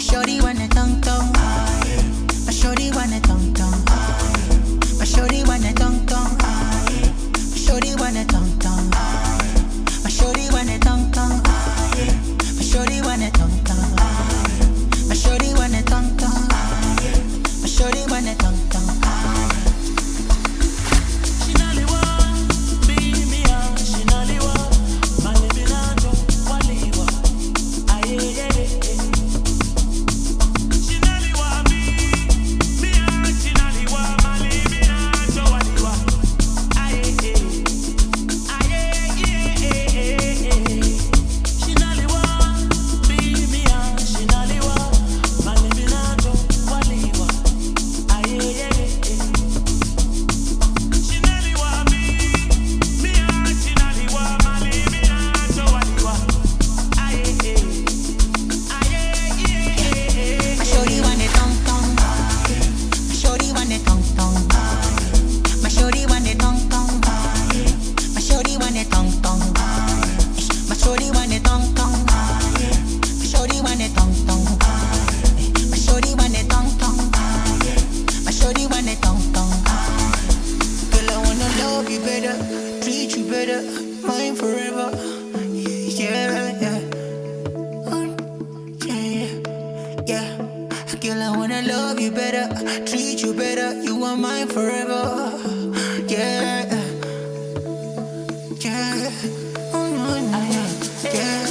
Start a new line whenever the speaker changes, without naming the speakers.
shorty want a tongue tongue. My shorty want a tongue tongue. My shorty want a tongue tongue. My shorty want a tongue tongue. My shorty want a tongue tongue. My shorty want a tongue tongue. My shorty want a tongue tongue. My shorty want a tongue tongue. Treat you better, mine forever. Yeah, yeah, yeah, yeah. Girl, I wanna love you better, treat you better. You are mine forever. Yeah, yeah, yeah.